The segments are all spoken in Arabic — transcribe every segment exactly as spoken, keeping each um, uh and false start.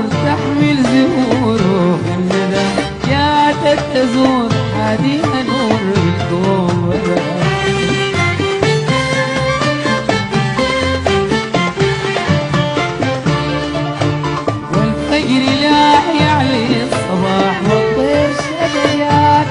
تحمل زهوره الندى جاتك تزور هاديها نور الكون والفجر لاح يعلي الصباح والطير شد يا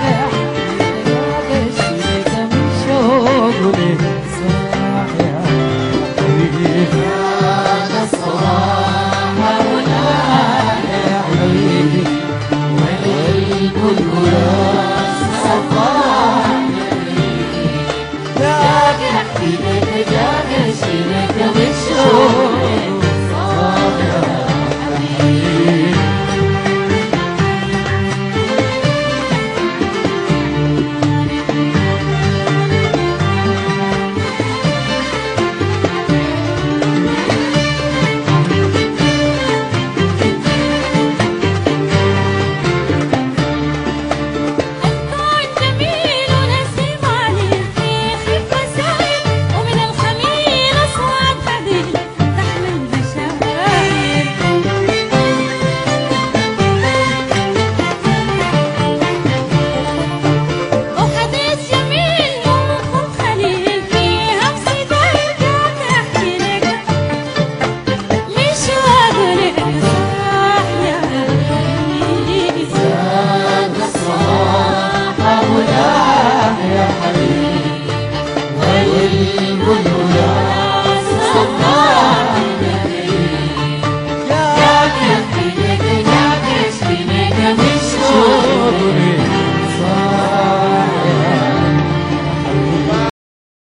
بشرك من شوق صاح يا حبيبي هذا الصباح ولاح يا حبيبي والكل صباح يا حبيبي جاك بشرك من شوق صاح يا حبيبي Sure.